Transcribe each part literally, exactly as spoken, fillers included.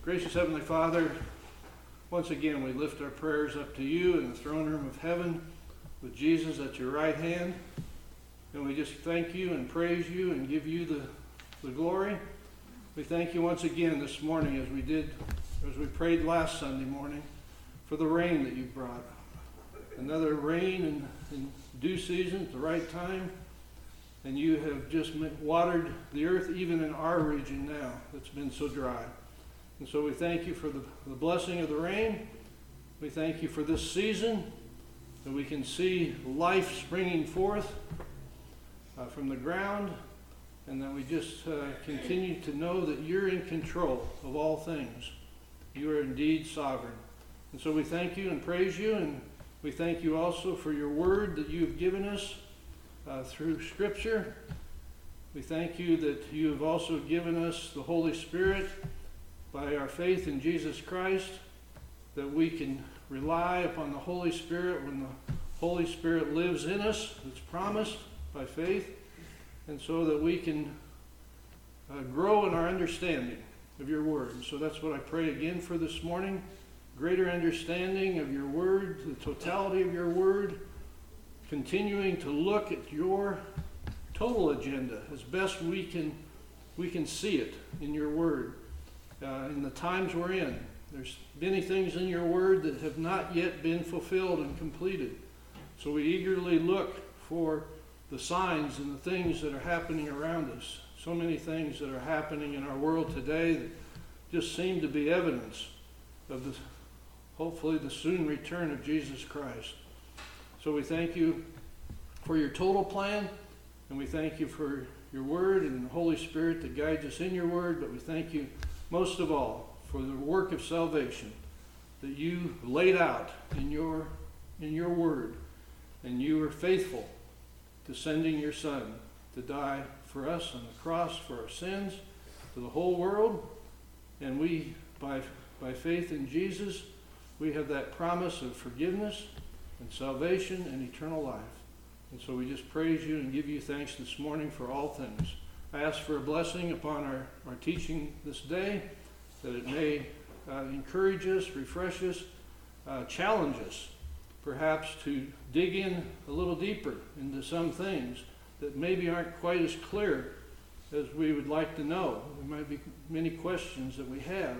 Gracious Heavenly Father, once again we lift our prayers up to you in the throne room of heaven with Jesus at your right hand. And we just thank you and praise you and give you the, the glory. We thank you once again this morning as we did, as we prayed last Sunday morning, for the rain that you brought. Another rain in, in due season at the right time. And you have just watered the earth even in our region now that's been so dry. And so we thank you for the, the blessing of the rain. We thank you for this season, that we can see life springing forth uh, from the ground, and that we just uh, continue to know that you're in control of all things. You are indeed sovereign. And so we thank you and praise you, and we thank you also for your word that you have given us uh, through Scripture. We thank you that you have also given us the Holy Spirit by our faith in Jesus Christ, that we can rely upon the Holy Spirit when the Holy Spirit lives in us. It's promised by faith, and so that we can uh, grow in our understanding of your word. And so that's what I pray again for this morning, greater understanding of your word, the totality of your word, continuing to look at your total agenda as best we can, we can see it in your word. Uh, in the times we're in, there's many things in your word that have not yet been fulfilled and completed. So we eagerly look for the signs and the things that are happening around us. So many things that are happening in our world today that just seem to be evidence of the, hopefully the soon return of Jesus Christ. So we thank you for your total plan, and we thank you for your word and the Holy Spirit that guides us in your word, but we thank you most of all for the work of salvation that you laid out in your in your word, and you were faithful to sending your Son to die for us on the cross for our sins, to the whole world. And we, by by faith in Jesus, we have that promise of forgiveness and salvation and eternal life. And so we just praise you and give you thanks this morning for all things. I ask for a blessing upon our, our teaching this day, that it may uh, encourage us, refresh us, uh, challenge us, perhaps to dig in a little deeper into some things that maybe aren't quite as clear as we would like to know. There might be many questions that we have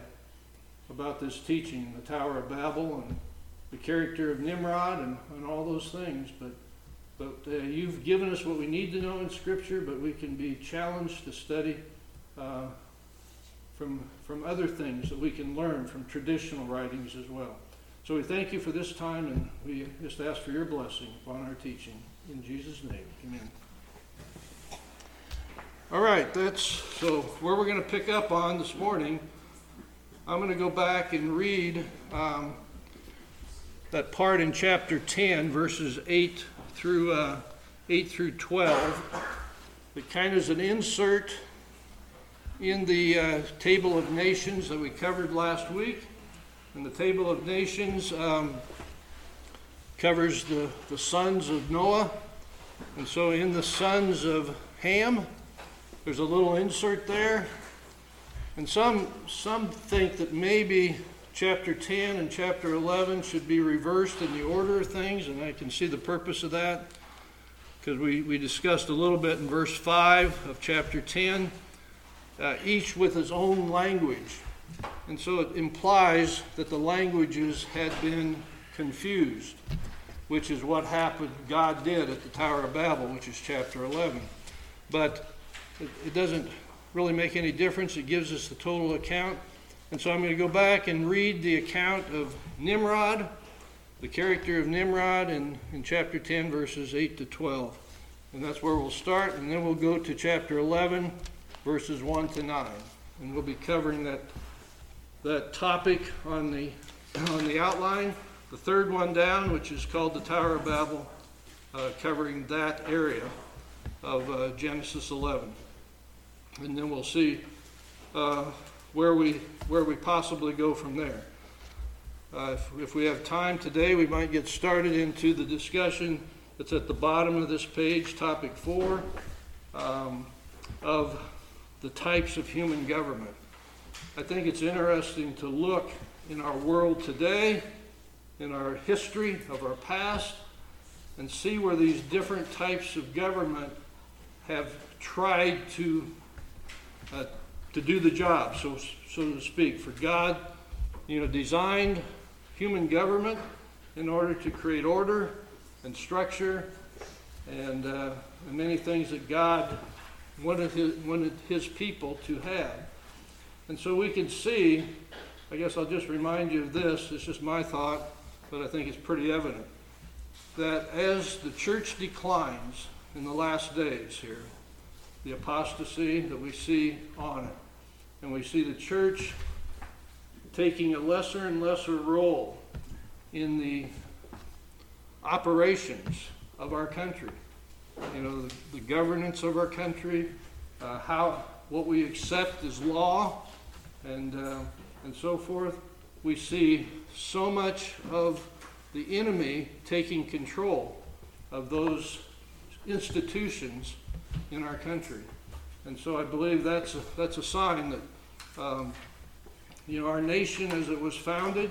about this teaching, the Tower of Babel and the character of Nimrod and, and all those things, but But uh, you've given us what we need to know in Scripture, but we can be challenged to study uh, from, from other things that we can learn from traditional writings as well. So we thank you for this time, and we just ask for your blessing upon our teaching. In Jesus' name, amen. All right, that's so where we're going to pick up on this morning. I'm going to go back and read um, that part in chapter ten, verses eight through uh, eight through twelve. It kind of is an insert in the uh, Table of Nations that we covered last week. And the Table of Nations um, covers the, the sons of Noah. And so in the sons of Ham, there's a little insert there. And some some think that maybe chapter ten and chapter eleven should be reversed in the order of things, and I can see the purpose of that, because we, we discussed a little bit in verse five of chapter ten, uh, each with his own language. And so it implies that the languages had been confused, which is what happened, God did at the Tower of Babel, which is chapter eleven. But it, it doesn't really make any difference. It gives us the total account. And so I'm going to go back and read the account of Nimrod, the character of Nimrod in, in chapter ten, verses eight to twelve. And that's where we'll start, and then we'll go to chapter eleven, verses one to nine. And we'll be covering that, that topic on the, on the outline. The third one down, which is called the Tower of Babel, uh, covering that area of uh, Genesis eleven. And then we'll see uh, where we where we possibly go from there. Uh, if, if we have time today, we might get started into the discussion that's at the bottom of this page, topic four, um, of the types of human government. I think it's interesting to look in our world today, in our history of our past, and see where these different types of government have tried to uh, to do the job, so so to speak. For God, you know, designed human government in order to create order and structure and, uh, and many things that God wanted his, wanted his people to have. And so we can see, I guess I'll just remind you of this, it's just my thought, but I think it's pretty evident, that as the church declines in the last days here, the apostasy that we see on it, and we see the church taking a lesser and lesser role in the operations of our country, you know, the, the governance of our country, uh, how what we accept as law, and uh, and so forth. We see so much of the enemy taking control of those institutions in our country, and so I believe that's a, that's a sign that um, you know, our nation, as it was founded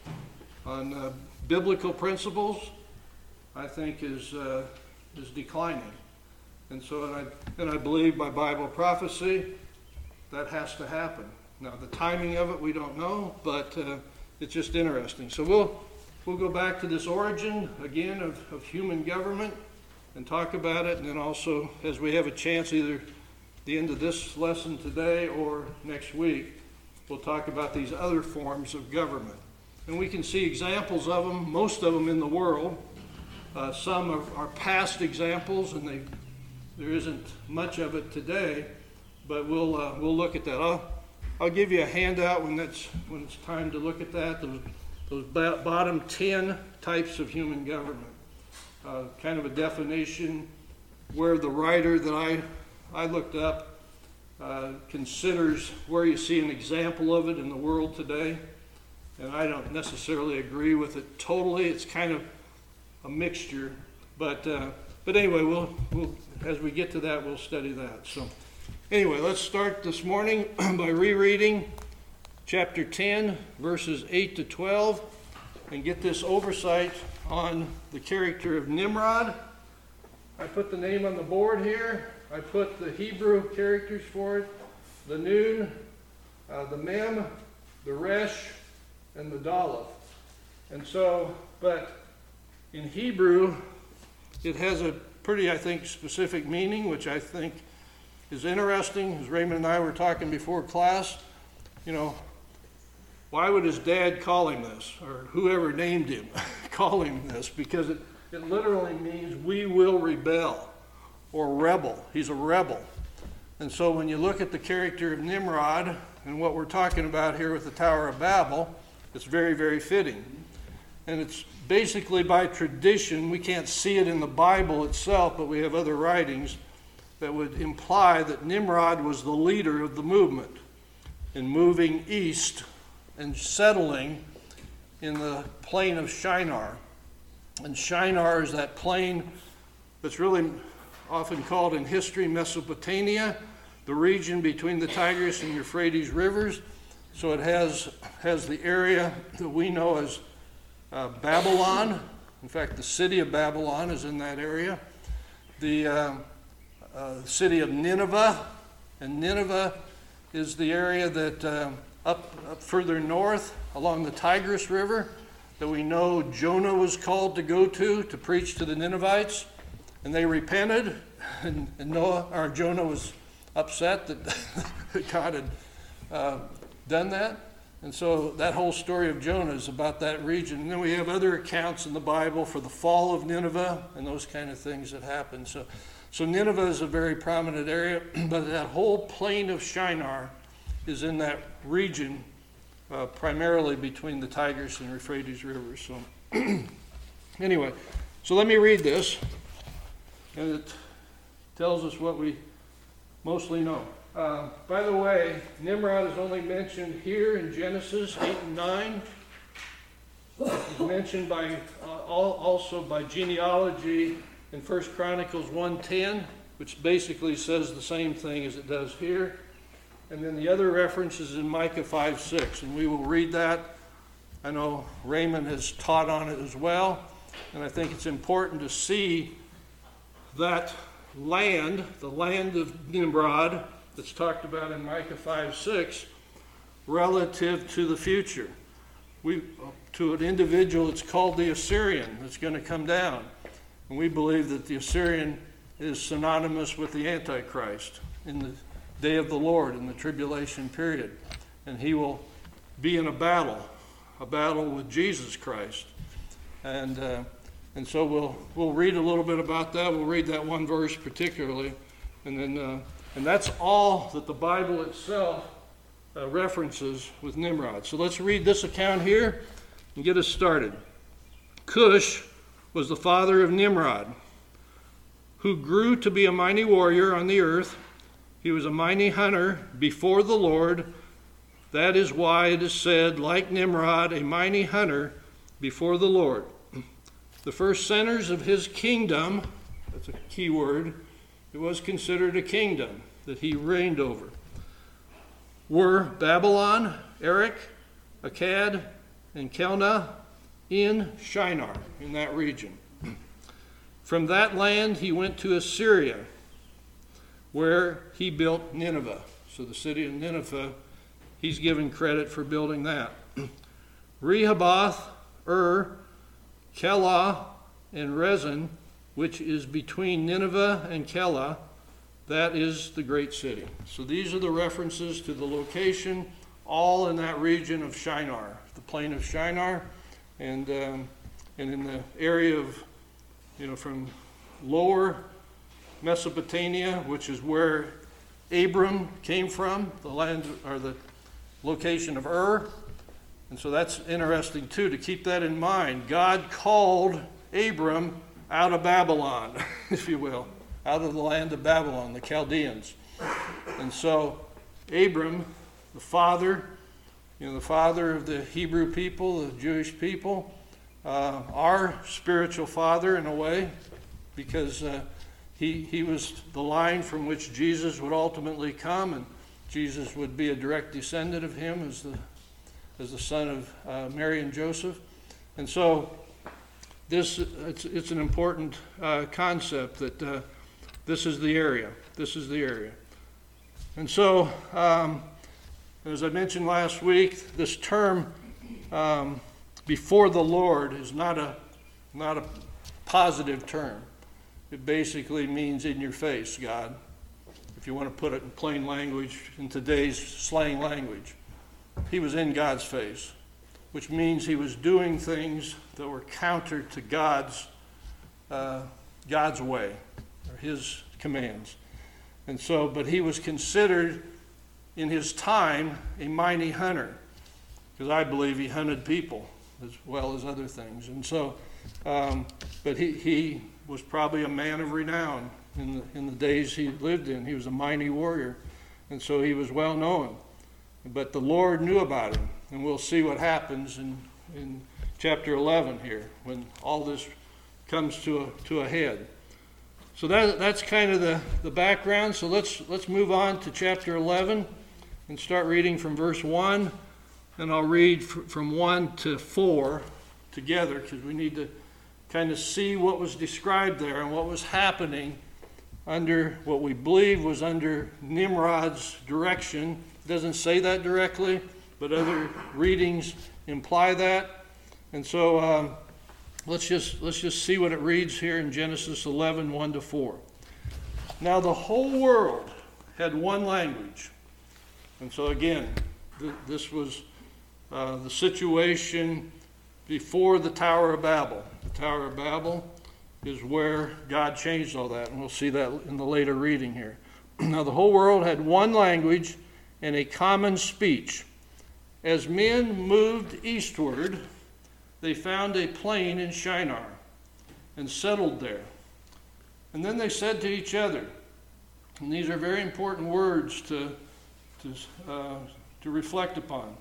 on uh, biblical principles, I think is uh, is declining, and so and I and I believe by Bible prophecy that has to happen. Now the timing of it we don't know, but uh, it's just interesting. So we'll we'll go back to this origin again of, of human government and talk about it, and then also as we have a chance, either at the end of this lesson today or next week, we'll talk about these other forms of government. And we can see examples of them, most of them in the world. Uh, some are, are past examples, and they, there isn't much of it today, but we'll uh, we'll look at that. I'll, I'll give you a handout when that's when it's time to look at that. Those, those ba- bottom ten types of human government, uh, kind of a definition where the writer that I I looked up uh, considers where you see an example of it in the world today, and I don't necessarily agree with it totally. It's kind of a mixture, but uh, but anyway, we'll we'll as we get to that, we'll study that. So anyway, let's start this morning by rereading chapter ten, verses eight to twelve, and get this oversight on the character of Nimrod. I put the name on the board here. I put the Hebrew characters for it: the Nun, uh, the Mem, the Resh, and the Daleth. And so, but in Hebrew, it has a pretty, I think, specific meaning, which I think is interesting. As Raymond and I were talking before class, you know, why would his dad call him this, or whoever named him call him this? Because it, it literally means we will rebel, or rebel. He's a rebel. And so when you look at the character of Nimrod and what we're talking about here with the Tower of Babel, it's very, very fitting. And it's basically by tradition. We can't see it in the Bible itself, but we have other writings that would imply that Nimrod was the leader of the movement in moving east and settling in the plain of Shinar. And Shinar is that plain that's really often called in history Mesopotamia, the region between the Tigris and Euphrates rivers. So it has has the area that we know as uh, Babylon. In fact, the city of Babylon is in that area. The uh, uh, city of Nineveh, and Nineveh is the area that uh, up, up further north along the Tigris River that we know Jonah was called to go to to preach to the Ninevites, and they repented, and, and Noah or Jonah was upset that God had uh, done that. And so that whole story of Jonah is about that region. And then we have other accounts in the Bible for the fall of Nineveh and those kind of things that happened. So, so Nineveh is a very prominent area, but that whole plain of Shinar is in that region, uh, primarily between the Tigris and Euphrates rivers. So anyway, so let me read this, and it tells us what we mostly know. Uh, by the way, Nimrod is only mentioned here in Genesis eight and nine. He's mentioned by uh, all, also by genealogy in First Chronicles one ten, which basically says the same thing as it does here. And then the other reference is in Micah five six, and we will read that. I know Raymond has taught on it as well, and I think it's important to see that land, the land of Nimrod, that's talked about in Micah five six, relative to the future. We, to an individual, it's called the Assyrian that's going to come down. And we believe that the Assyrian is synonymous with the Antichrist in the day of the Lord, in the tribulation period. And he will be in a battle, a battle with Jesus Christ. And uh, and so we'll we'll read a little bit about that. We'll read that one verse particularly. And then uh, and that's all that the Bible itself uh, references with Nimrod. So let's read this account here and get us started. Cush was the father of Nimrod, who grew to be a mighty warrior on the earth. He was a mighty hunter before the Lord. That is why it is said, like Nimrod, a mighty hunter before the Lord. The first centers of his kingdom, that's a key word, it was considered a kingdom that he reigned over, were Babylon, Erech, Akkad, and Calneh in Shinar, in that region. From that land he went to Assyria, where he built Nineveh. So the city of Nineveh, he's given credit for building that. Rehoboth, Ur, Calah, and Rezin, which is between Nineveh and Calah, that is the great city. So these are the references to the location, all in that region of Shinar, the plain of Shinar, and um, and in the area of, you know, from lower Mesopotamia, which is where Abram came from, the land or the location of Ur. And so that's interesting too, to keep that in mind. God called Abram out of Babylon, if you will, out of the land of Babylon, the Chaldeans. And so Abram, the father, you know, the father of the Hebrew people, the Jewish people, uh, our spiritual father in a way, because uh, he he was the line from which Jesus would ultimately come, and Jesus would be a direct descendant of him as the as the son of uh, Mary and Joseph. And so this it's it's an important uh, concept that uh, this is the area. This is the area. And so, um, as I mentioned last week, this term um, "before the Lord" is not a not a positive term. It basically means in your face, God, if you want to put it in plain language, in today's slang language. He was in God's face, which means he was doing things that were counter to God's uh, God's way, or his commands. And so, but he was considered in his time a mighty hunter, because I believe he hunted people as well as other things. And so, um, but he, he was probably a man of renown in the, in the days he lived in. He was a mighty warrior, and so he was well known. But the Lord knew about him, and we'll see what happens in, in chapter eleven here, when all this comes to a, to a head. So that, that's kind of the, the background. So let's let's move on to chapter eleven and start reading from verse one. And I'll read fr- from one to four together, because we need to kind of see what was described there and what was happening under what we believe was under Nimrod's direction. It doesn't say that directly, but other readings imply that. And so um, let's just let's just see what it reads here in Genesis eleven, one to four. Now the whole world had one language. And so again, th- this was uh, the situation before the Tower of Babel. The Tower of Babel is where God changed all that, and we'll see that in the later reading here. Now the whole world had one language and a common speech. As men moved eastward, they found a plain in Shinar and settled there. And then they said to each other, and these are very important words to, to, uh, to reflect upon.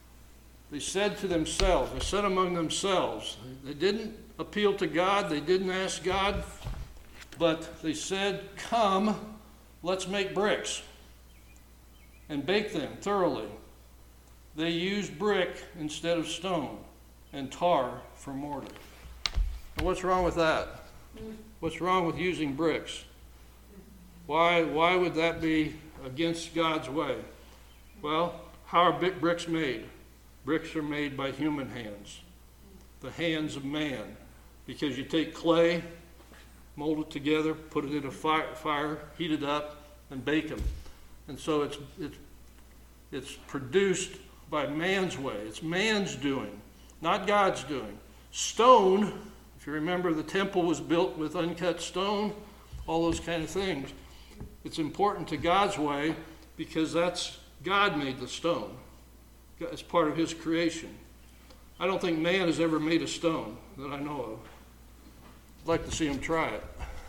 They said to themselves, they said among themselves, they didn't appeal to God, they didn't ask God, but they said, "Come, let's make bricks and bake them thoroughly. They used brick instead of stone, and tar for mortar. Now, what's wrong with that? What's wrong with using bricks? Why, why would that be against God's way? Well, how are big bricks made? Bricks are made by human hands, the hands of man. Because you take clay, mold it together, put it in a fire, fire heat it up, and bake them. And so it's, it's, it's produced by man's way. It's man's doing, not God's doing. Stone, if you remember, the temple was built with uncut stone, all those kind of things. It's important to God's way because that's God made the stone. It's part of his creation. I don't think man has ever made a stone that I know of. I'd like to see him try it.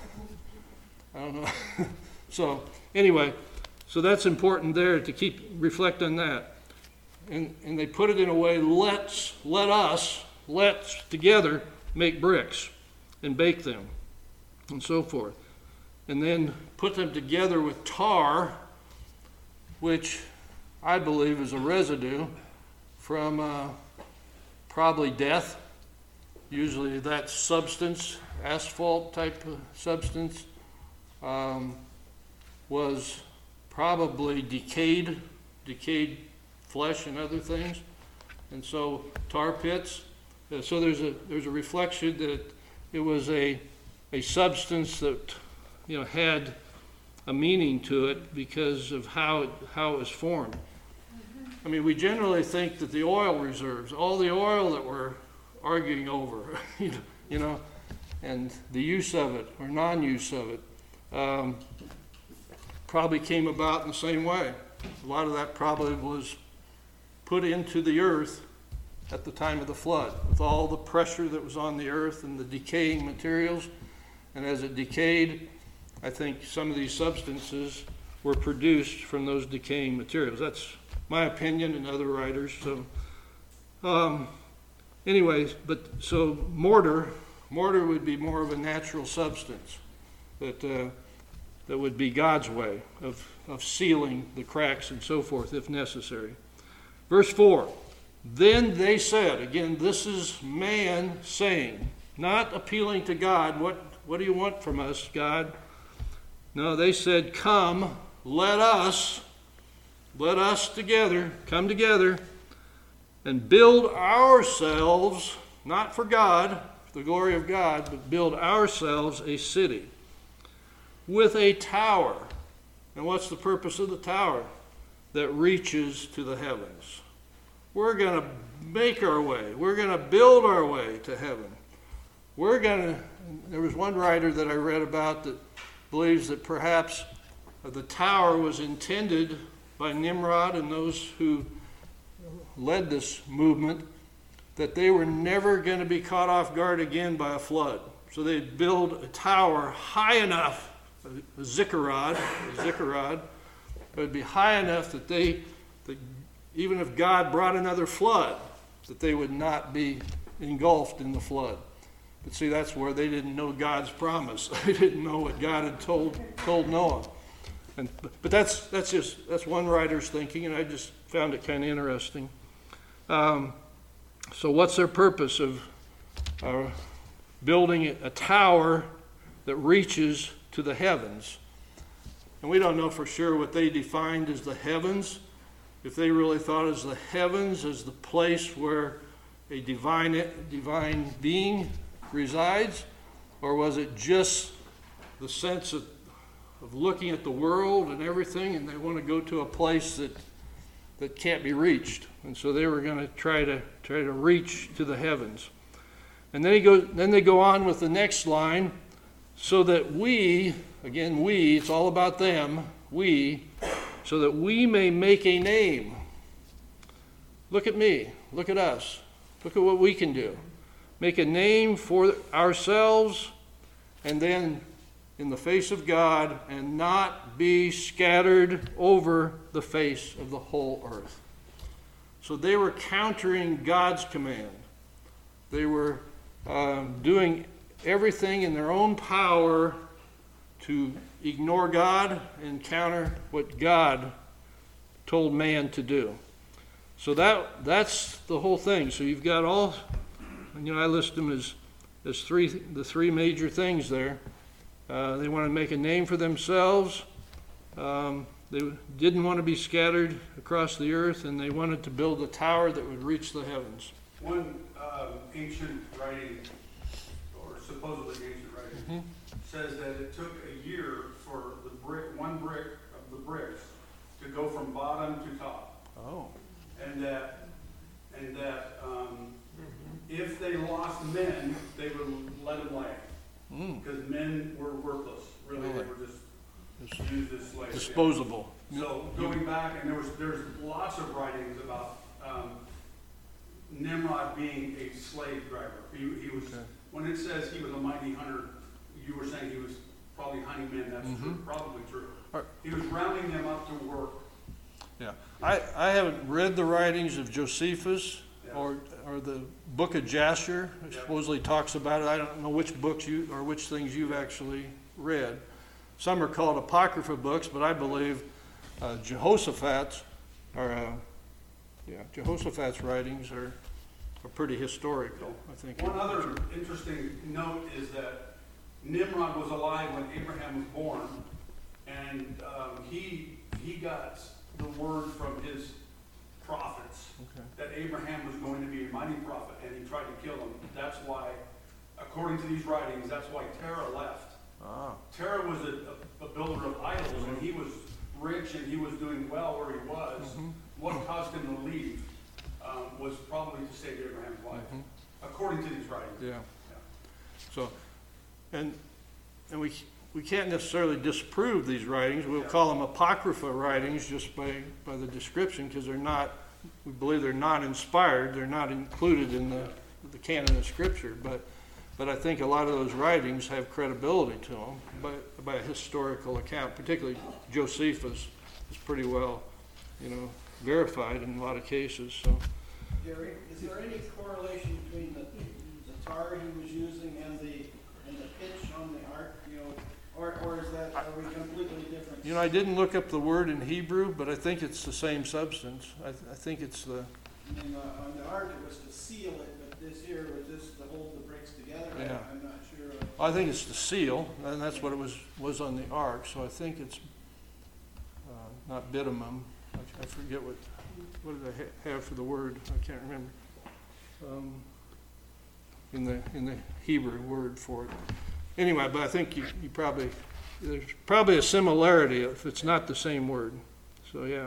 I don't know. So anyway, so that's important there to keep reflect on that. And and they put it in a way, let's let us, let's together make bricks and bake them and so forth. And then put them together with tar, which I believe is a residue from uh, probably death. Usually that substance, asphalt type of substance, um, was probably decayed, decayed flesh and other things. And so tar pits. Uh, so there's a there's a reflection that it was a a substance that, you know, had a meaning to it because of how it, how it was formed. I mean, we generally think that the oil reserves, all the oil that we're arguing over, you know, and the use of it or non-use of it, um, probably came about in the same way. A lot of that probably was put into the earth at the time of the flood, with all the pressure that was on the earth and the decaying materials. And as it decayed, I think some of these substances were produced from those decaying materials. That's my opinion and other writers. So, um, anyways, but so mortar, mortar would be more of a natural substance that uh, that would be God's way of of sealing the cracks and so forth if necessary. Verse four. Then they said, again, this is man saying, not appealing to God. What what do you want from us, God? No, they said, come, let us, let us together, come together and build ourselves, not for God, for the glory of God, but build ourselves a city with a tower. And what's the purpose of the tower? That reaches to the heavens. We're going to make our way. We're going to build our way to heaven. We're going to, there was one writer that I read about that believes that perhaps the tower was intended by Nimrod and those who led this movement, that they were never going to be caught off guard again by a flood. So they'd build a tower high enough, a zikkurat, a zikkurat, it would be high enough that they, that even if God brought another flood, that they would not be engulfed in the flood. But see, that's where they didn't know God's promise. They didn't know what God had told told Noah. And but that's that's just that's one writer's thinking, and I just found it kind of interesting. Um, so, what's their purpose of uh, building a tower that reaches to the heavens? And we don't know for sure what they defined as the heavens. If they really thought as the heavens as the place where a divine divine being resides, or was it just the sense of, of looking at the world and everything, and they want to go to a place that that can't be reached, and so they were going to try to try to reach to the heavens. And then he goes. Then they go on with the next line, so that we, again we, it's all about them, we, so that we may make a name. Look at me. Look at us. Look at what we can do. Make a name for ourselves, and then in the face of God, and not be scattered over the face of the whole earth. So they were countering God's command. They were um, doing everything in their own power to ignore God and counter what God told man to do. So that that's the whole thing. So you've got all, you know, I list them as, as three, the three major things there. Uh, they want to make a name for themselves. Um, they didn't want to be scattered across the earth, and they wanted to build a tower that would reach the heavens. One um, ancient writing, or supposedly ancient writing, mm-hmm. says that it took a year for the brick, one brick of the bricks, to go from bottom to top. Oh. And that, and that um, if they lost men, they would let them lay, because mm. men were worthless. Really, really, they were just it's used as slaves. Disposable. Yeah. So going back, and there was there's lots of writings about um, Nimrod being a slave driver. He, he was okay. When it says he was a mighty hunter, you were saying he was probably hunting men. That's mm-hmm. true, probably true. Right. He was rounding them up to work. Yeah, I, I haven't read the writings of Josephus yeah. or or the book of Jasher, which yeah. supposedly talks about it. I don't know which books you or which things you've actually read. Some are called apocrypha books, but I believe uh, Jehoshaphat's or uh, yeah Jehoshaphat's writings are are pretty historical. I think. One other interesting note is that Nimrod was alive when Abraham was born, and um, he he got the word from his prophets okay. that Abraham was going to be a mighty prophet, and he tried to kill him. That's why, according to these writings, that's why Terah left. Ah. Terah was a, a, a builder of idols, mm-hmm. and he was rich and he was doing well where he was. Mm-hmm. What caused him to leave um, was probably to save Abraham's life, mm-hmm. according to these writings. Yeah. yeah. So, and and we. We can't necessarily disprove these writings. We'll call them apocrypha writings just by, by the description, because they're not, we believe they're not inspired. They're not included in the, the canon of Scripture. But, but I think a lot of those writings have credibility to them by, by a historical account. Particularly Josephus is pretty well, you know, verified in a lot of cases. So, Gary, is there any correlation between the, the tar he was using and the and the pitch on the ark? You know. Or, or is that, are we completely different? You know, I didn't look up the word in Hebrew, but I think it's the same substance. I, th- I think it's the... And uh, on the ark it was to seal it, but this here was this to hold the bricks together? Yeah. I, I'm not sure. Of... I think it's the seal, and that's what it was was on the ark, so I think it's uh, not bitumen. I, I forget what, what did I ha- have for the word? I can't remember. Um, in the in the Hebrew word for it. Anyway, but I think you, you probably, there's probably a similarity if it's not the same word. So yeah.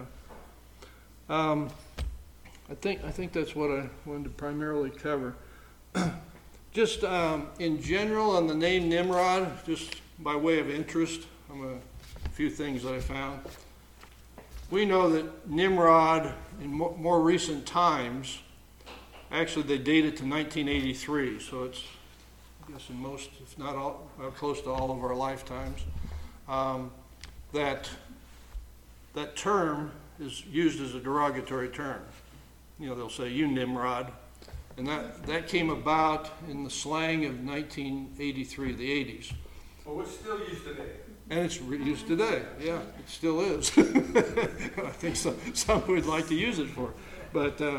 Um, I think I think that's what I wanted to primarily cover. Just um, in general on the name Nimrod, just by way of interest, I'm a, a few things that I found. We know that Nimrod in mo- more recent times, actually they date it to nineteen eighty-three, so it's I guess in most, if not all, uh, close to all of our lifetimes, um, that that term is used as a derogatory term. You know, they'll say, you Nimrod. And that, that came about in the slang of nineteen eighty-three, the eighties. Well, it's still used today. And it's re- used today, yeah, it still is. I think so, some would like to use it for. But, uh,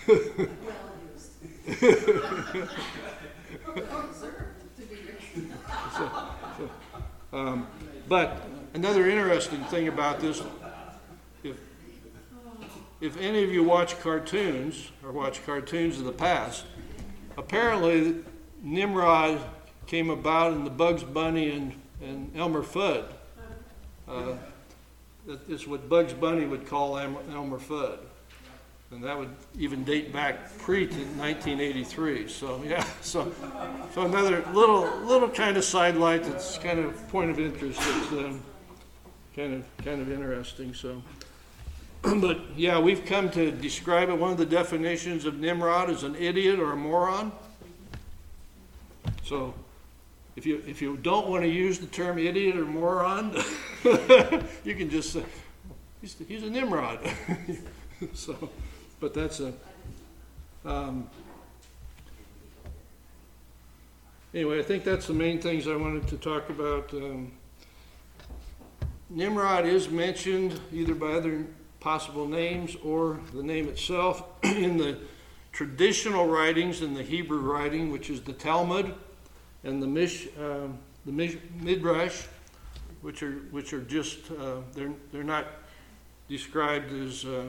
so, so, um, but another interesting thing about this, if, if any of you watch cartoons or watch cartoons of the past, apparently Nimrod came about in the Bugs Bunny and, and Elmer Fudd. Uh, that is what Bugs Bunny would call Elmer Fudd. And that would even date back pre to nineteen eighty-three. So yeah, so so another little little kind of sidelight that's kind of point of interest. That's um, kind of kind of interesting. So, but yeah, we've come to describe it. One of the definitions of Nimrod is an idiot or a moron. So, if you if you don't want to use the term idiot or moron, you can just say he's he's a Nimrod. So. But that's a, um, anyway, I think that's the main things I wanted to talk about. Um, Nimrod is mentioned either by other possible names or the name itself. In the traditional writings, in the Hebrew writing, which is the Talmud and the Mish, um, the Mish, Midrash, which are which are just uh, they're they're not described as uh,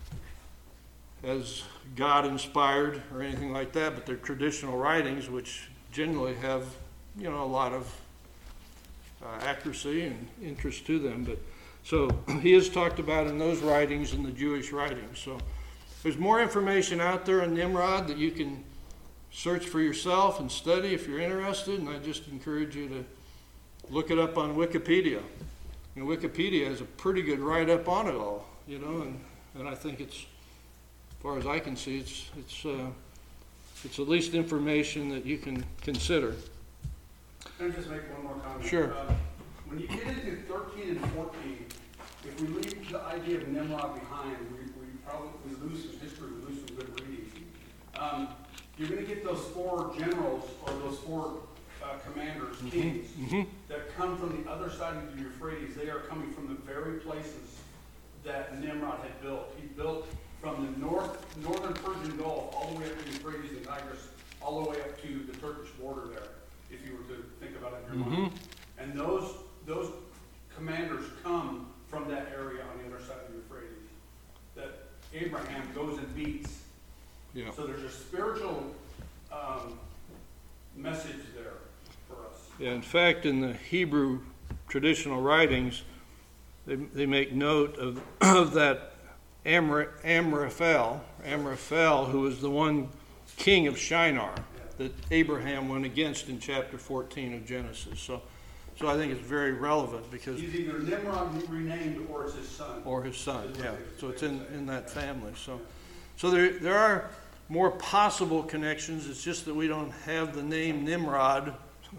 as God inspired or anything like that, but they're traditional writings, which generally have, you know, a lot of uh, accuracy and interest to them. But so he is talked about in those writings, in the Jewish writings. So there's more information out there on Nimrod that you can search for yourself and study if you're interested, and I just encourage you to look it up on Wikipedia. You know, Wikipedia has a pretty good write-up on it all, you know, and, and I think it's, as far as I can see, it's it's uh, it's at least information that you can consider. Can I just make one more comment? Sure. Uh, when you get into thirteen and fourteen, if we leave the idea of Nimrod behind, we, we probably we lose some history, we lose some good reading. Um, you're going to get those four generals or those four uh, commanders, Mm-hmm. kings, Mm-hmm. that come from the other side of the Euphrates. They are coming from the very places that Nimrod had built. He built from the north, northern Persian Gulf all the way up to the Euphrates and Tigris, all the way up to the Turkish border there, if you were to think about it in your Mm-hmm. mind. And those those commanders come from that area on the other side of the Euphrates that Abraham goes and beats. Yeah. So there's a spiritual um, message there for us. Yeah. In fact, in the Hebrew traditional writings, they they make note of of that Amra, Amraphel, Amraphel, who was the one king of Shinar that Abraham went against in chapter fourteen of Genesis. So, so I think it's very relevant because He's either Nimrod renamed or it's his son. or his son, yeah. So it's in, in that family. So, so there there are more possible connections. It's just that we don't have the name Nimrod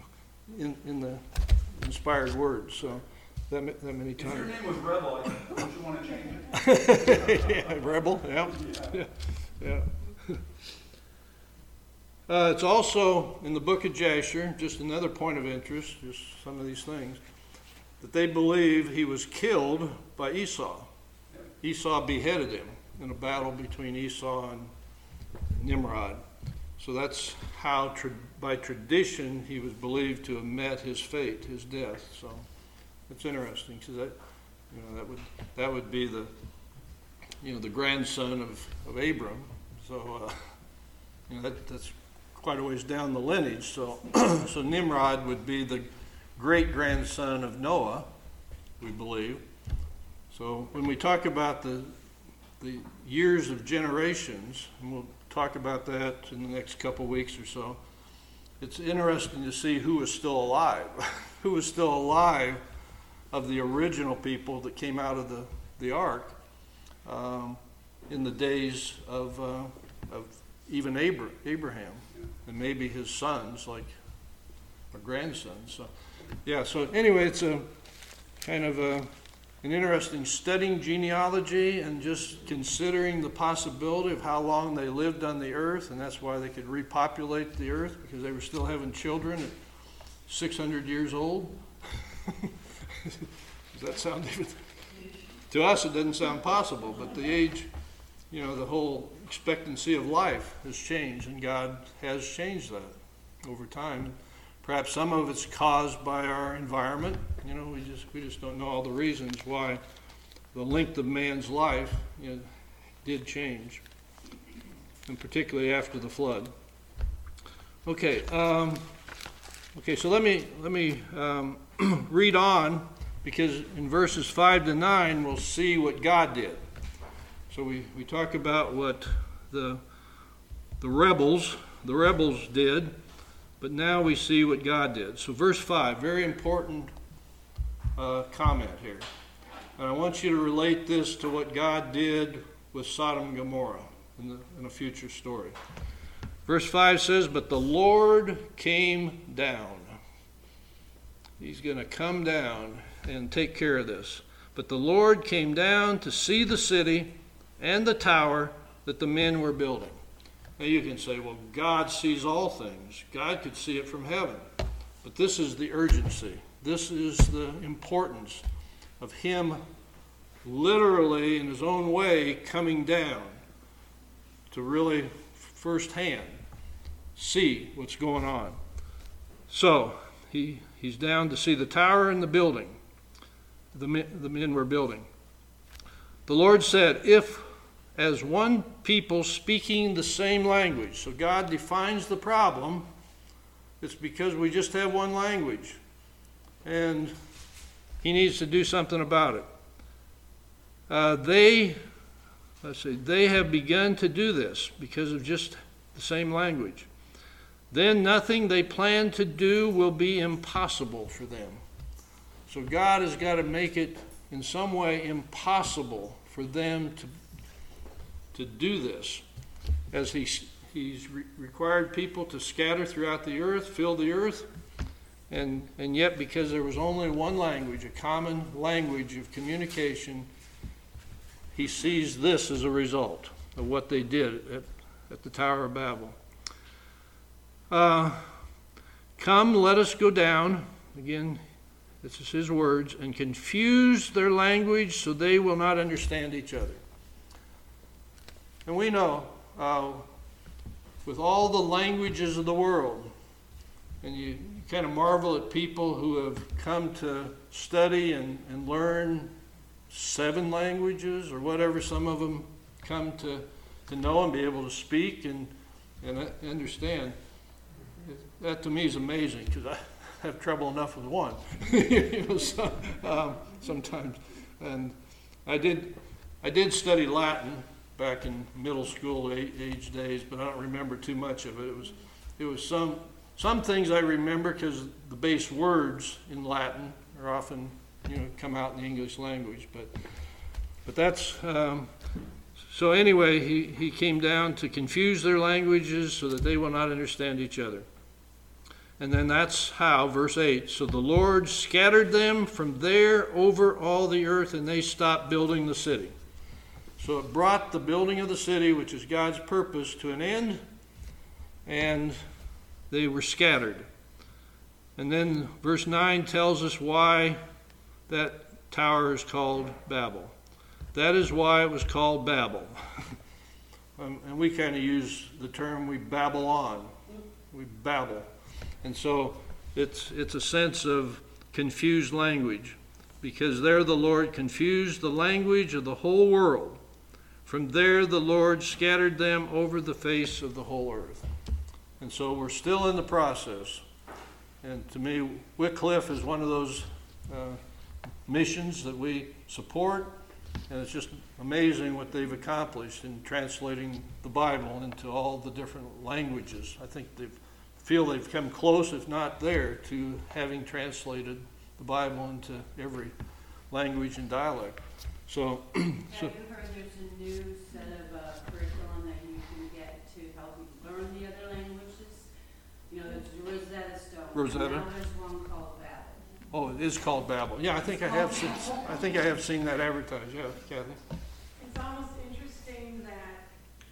in in the inspired words. So that ma- that many If your times. name was Rebel, I think, don't you want to change it? Yeah, rebel, yeah, yeah, yeah. Uh, it's also in the book of Jasher, just another point of interest, just some of these things, that they believe he was killed by Esau. Esau beheaded him in a battle between Esau and Nimrod. So that's how, tra- by tradition, he was believed to have met his fate, his death. So it's interesting because that, you know, that would that would be the, you know, the grandson of, of Abram. So, uh, you know, that that's quite a ways down the lineage. So, so Nimrod would be the great grandson of Noah, we believe. So when we talk about the the years of generations, and we'll talk about that in the next couple weeks or so, it's interesting to see who is still alive, who is still alive of the original people that came out of the, the ark um, in the days of, uh, of even Abra- Abraham, and maybe his sons, like our grandsons. So, yeah, so anyway, it's a kind of a, an interesting studying genealogy and just considering the possibility of how long they lived on the earth, and that's why they could repopulate the earth, because they were still having children at six hundred years old. Does that sound even? To us, it doesn't sound possible, but the age, you know, the whole expectancy of life has changed, and God has changed that over time. Perhaps some of it's caused by our environment. You know, we just we just don't know all the reasons why the length of man's life, you know, did change, and particularly after the flood. Okay, um, okay. So let me let me um, read on, because in verses five to nine we'll see what God did. So we, we talk about what the the rebels the rebels did. But now we see what God did. So verse five, very important uh, comment here. And I want you to relate this to what God did with Sodom and Gomorrah in, the, in a future story. Verse five says, but the Lord came down. He's going to come down and take care of this. But the Lord came down to see the city and the tower that the men were building. Now you can say, well, God sees all things. God could see it from heaven. But this is the urgency. This is the importance of Him literally, in his own way, coming down to really firsthand see what's going on. So he he's down to see the tower and the building the men, the men were building. The Lord said, if as one people speaking the same language. So God defines the problem. It's because we just have one language. And he needs to do something about it. Uh, they, let's see, they have begun to do this because of just the same language. Then nothing they plan to do will be impossible for them. So God has got to make it in some way impossible for them to, to do this. As he, he's re- required people to scatter throughout the earth, fill the earth, and, and yet because there was only one language, a common language of communication, he sees this as a result of what they did at, at the Tower of Babel. Uh, Come, let us go down. Again, this is his words. And confuse their language so they will not understand each other. And we know, uh, with all the languages of the world, and you, you kind of marvel at people who have come to study and, and learn seven languages or whatever some of them come to, to know and be able to speak and, and understand. That to me is amazing because I have trouble enough with one, you know, so, um, sometimes. And I did, I did study Latin back in middle school age days, but I don't remember too much of it. It was, it was some some things I remember because the base words in Latin are often, you know, come out in the English language. But but that's um, so. Anyway, he he came down to confuse their languages so that they will not understand each other. And then that's how, verse eight, so the Lord scattered them from there over all the earth, and they stopped building the city. So it brought the building of the city, which is God's purpose, to an end, and they were scattered. And then verse nine tells us why that tower is called Babel. That is why it was called Babel. um, and we kind of use the term we babble on. We babble. And so it's it's a sense of confused language, because there the Lord confused the language of the whole world. From there the Lord scattered them over the face of the whole earth. And so we're still in the process. And to me, Wycliffe is one of those uh, missions that we support. And it's just amazing what they've accomplished in translating the Bible into all the different languages. I think they've feel they've come close, if not there, to having translated the Bible into every language and dialect. So, so have you heard there's a new set of uh, curriculum that you can get to help you learn the other languages? You know, there's Rosetta Stone. Rosetta? And now there's one called Babel. Oh, it is called Babel. Yeah, I think I have seen. I think I have seen that advertised. Yeah, Kathy. It's almost interesting that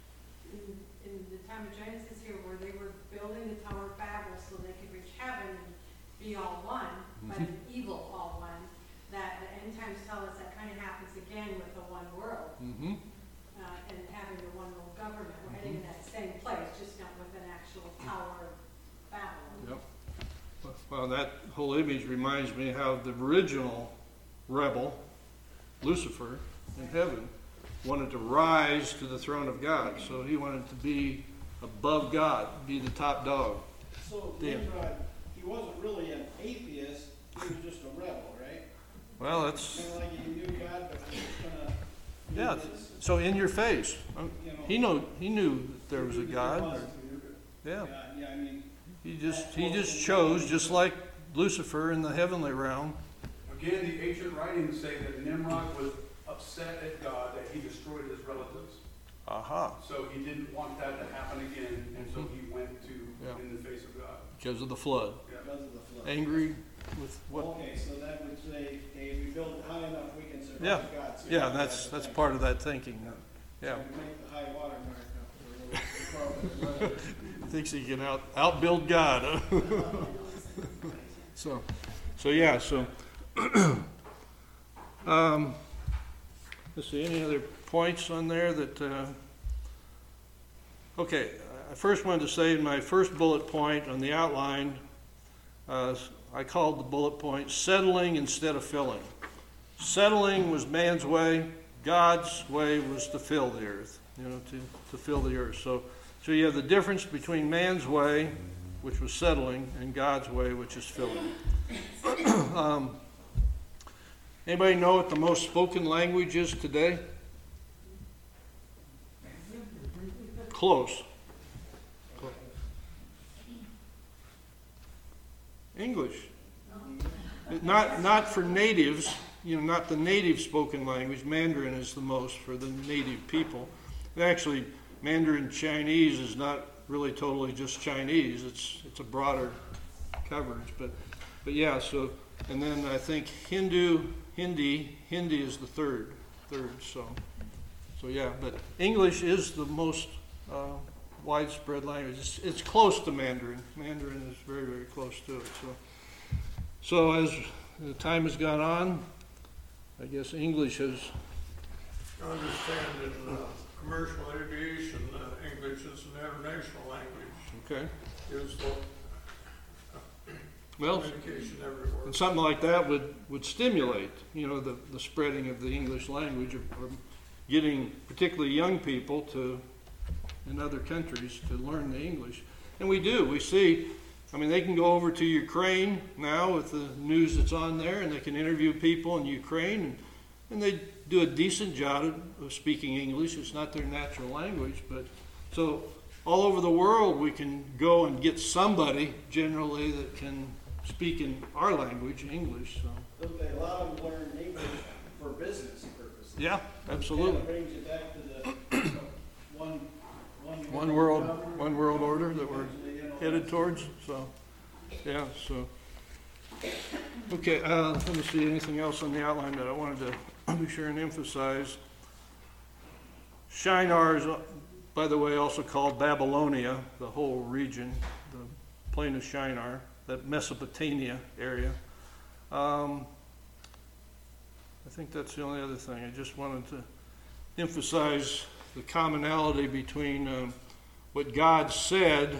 in, in the time of Genesis here, where they were building the Tower of Babel so they could reach heaven and be all one, but an evil all one, that the end times tell us that kind of happens again with the one world, Mm-hmm. uh, and having the one world government. We're heading in that same place, just not with an actual Tower of Babel. Yep. Well, that whole image reminds me how the original rebel, Lucifer, in heaven, wanted to rise to the throne of God. So he wanted to be above God, be the top dog. So Yeah. Nimrod, he wasn't really an atheist, he was just a rebel, right? Well, that's, Kind of like he knew God, but he was gonna do yeah, this, so in your face. Um, you know. He know he knew that there was a He God. was. or- yeah, Yeah, yeah, I mean, he just he just chose, just like Lucifer in the heavenly realm. Again, the ancient writings say that Nimrod was upset at God that he destroyed his relatives. Aha, So he didn't want that to happen again, and so he went to Yeah. in the face of God. because of the flood. because of the flood. Angry with what? Okay, so that would say, hey, if we build it high enough, we can Yeah. survive God's. Yeah, that's that's part of that thinking. Yeah, So we make the high water mark up. thinks he can out outbuild God. Huh? so, so yeah, so um, let's see, any other points on there that, uh, okay, I first wanted to say in my first bullet point on the outline, uh, I called the bullet point settling instead of filling. Settling was man's way, God's way was to fill the earth, you know, to, to fill the earth. So, so you have the difference between man's way, which was settling, and God's way, which is filling. um, anybody know what the most spoken language is today? Close. English. Not, not for natives, you know, not the native spoken language. Mandarin is the most for the native people. And actually, Mandarin Chinese is not really totally just Chinese. It's it's a broader coverage. But but yeah, so, and then I think Hindu, Hindi, Hindi is the third, third, so, so yeah, but English is the most uh, widespread language. It's, it's close to Mandarin. Mandarin is very, very close to it. So, so as the time has gone on, I guess English has. I understand in uh, commercial aviation, uh, English is an international language. Okay. Is the Well, communication everywhere. and something like that would, would stimulate, you know, the, the spreading of the English language, or, or getting particularly young people to, in other countries, to learn the English. And we do. We see, I mean, they can go over to Ukraine now with the news that's on there, and they can interview people in Ukraine, and, and they do a decent job of, of speaking English. It's not their natural language, but so all over the world we can go and get somebody generally that can speak in our language, English. So Don't they allow them to learn English for business purposes? yeah, absolutely. Kind of brings you back to the one, one. One world, government, one world order that we're you know, headed towards. So yeah, so okay. Uh, let me see anything else on the outline that I wanted to be sure and emphasize. Shinar is, by the way, also called Babylonia, the whole region, the plain of Shinar, that Mesopotamia area. Um, I think that's the only other thing. I just wanted to emphasize the commonality between um, what God said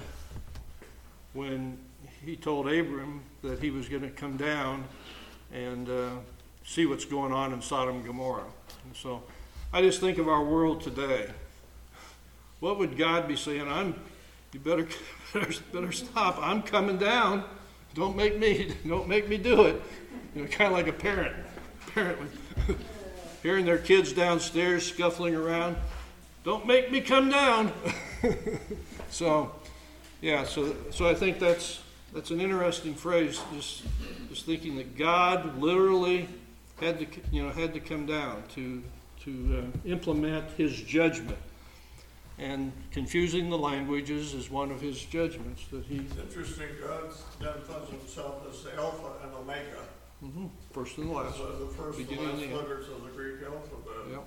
when he told Abram that he was going to come down and uh, see what's going on in Sodom and Gomorrah. And so I just think of our world today. What would God be saying? I'm, you better, better, better stop. I'm coming down. Don't make me, don't make me do it. You know, kind of like a parent, parent with, hearing their kids downstairs scuffling around. Don't make me come down. So, yeah. So, so I think that's that's an interesting phrase. Just, just thinking that God literally had to, you know, had to come down to to uh, implement His judgment. And confusing the languages is one of his judgments that he. It's interesting, God identifies himself as the Alpha and Omega. Mm-hmm, first and last. So the first and Beginning and last the end. letters of the Greek alphabet. Yeah.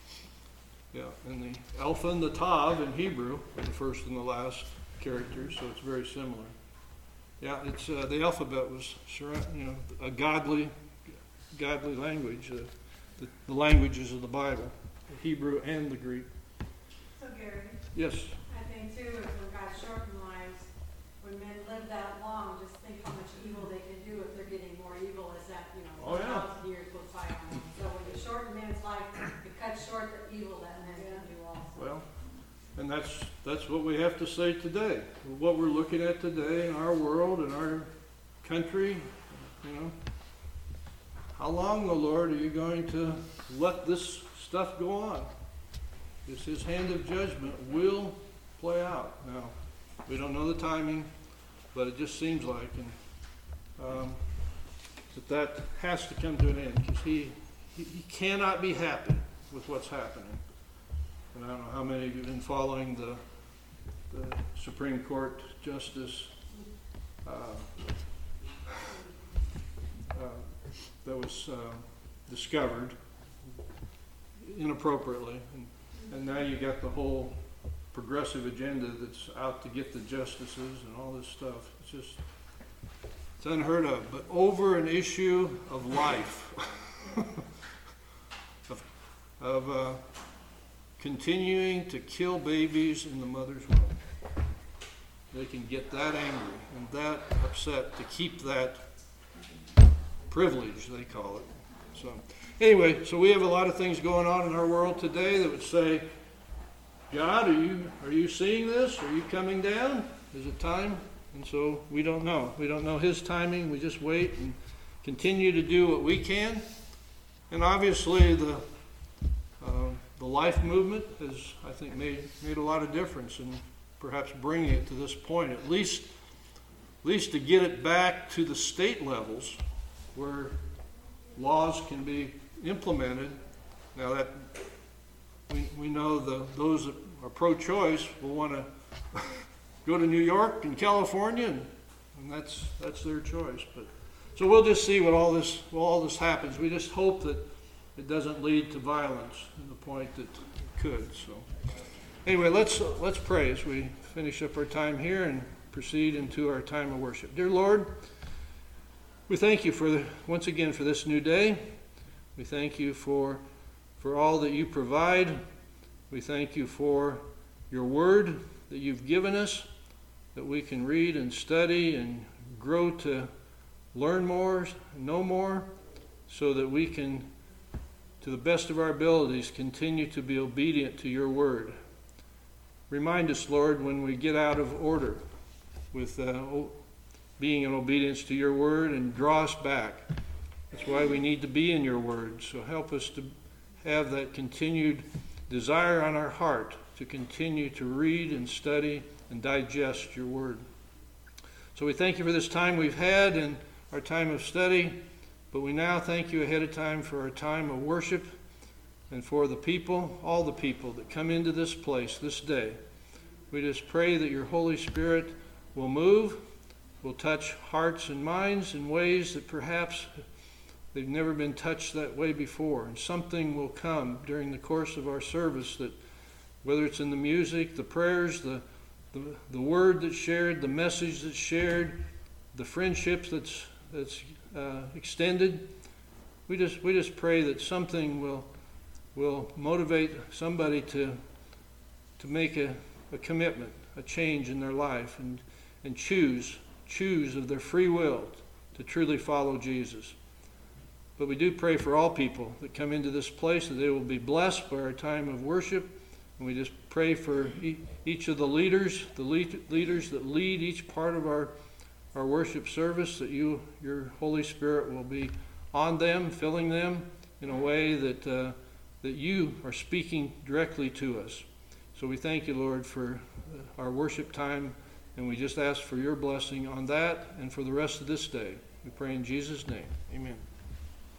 Yeah, and the Alpha and the Tav in Hebrew are the first and the last characters, so it's very similar. Yeah, it's uh, the alphabet was, surround, you know, a godly, godly language. Uh, the, the languages of the Bible, the Hebrew and the Greek. So Gary, Yes. I think too, is when God shortened lives, when men live that long, just think how much evil they can do if they're getting more evil as that, you know, Oh, a yeah. thousand years goes by on them. So when you shorten man's life, it cuts short the evil that men can do also. Well, and that's that's what we have to say today. What we're looking at today in our world, in our country, you know. How long, O Lord, are you going to let this stuff go on? This His hand of judgment will play out. Now, we don't know the timing, but it just seems like and, um, that that has to come to an end because he, he he cannot be happy with what's happening. And I don't know how many of you have been following the the Supreme Court Justice uh, uh, that was uh, discovered inappropriately. And, and now you got the whole progressive agenda that's out to get the justices and all this stuff. It's just, it's unheard of. But over an issue of life, of of uh, continuing to kill babies in the mother's womb. They can get that angry and that upset to keep that privilege, they call it. So anyway, so we have a lot of things going on in our world today that would say, God, are you are you seeing this? Are you coming down? Is it time? And so we don't know. We don't know his timing. We just wait and continue to do what we can. And obviously the uh, the life movement has, I think, made made a lot of difference in perhaps bringing it to this point, at least at least to get it back to the state levels where laws can be implemented. Now that we we know the those that are pro-choice will want to go to New York and California, and, and that's that's their choice. But so we'll just see what all this what all this happens. We just hope that it doesn't lead to violence to the point that it could. So anyway, let's let's pray as we finish up our time here and proceed into our time of worship. Dear Lord, we thank you for the, once again for this new day. We thank you for for all that you provide. We thank you for your word that you've given us, that we can read and study and grow to learn more, know more, so that we can, to the best of our abilities, continue to be obedient to your word. Remind us, Lord, when we get out of order with uh, being in obedience to your word, and draw us back. That's why we need to be in your word. So help us to have that continued desire on our heart to continue to read and study and digest your word. So we thank you for this time we've had and our time of study, but we now thank you ahead of time for our time of worship and for the people, all the people that come into this place this day. We just pray that your Holy Spirit will move, will touch hearts and minds in ways that perhaps they've never been touched that way before. And something will come during the course of our service that, whether it's in the music, the prayers, the, the, the word that's shared, the message that's shared, the friendships that's that's uh, extended, we just we just pray that something will will motivate somebody to to make a, a commitment, a change in their life, and and choose choose of their free will to truly follow Jesus. But we do pray for all people that come into this place, that they will be blessed by our time of worship. And we just pray for e- each of the leaders, the lead- leaders that lead each part of our, our worship service, that you, your Holy Spirit will be on them, filling them in a way that uh, that you are speaking directly to us. So we thank you, Lord, for our worship time, and we just ask for your blessing on that and for the rest of this day. We pray in Jesus' name. Amen.